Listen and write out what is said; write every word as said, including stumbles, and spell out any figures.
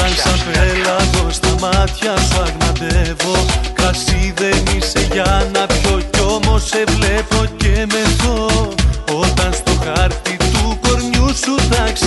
Όταν σαν πέλαγω στα μάτια σου αγναντεύω, κρασί δεν είσαι για να πιω κι όμως σε βλέπω και μεθώ. Όταν στο χάρτη του κορμιού σου ταξιδεύω,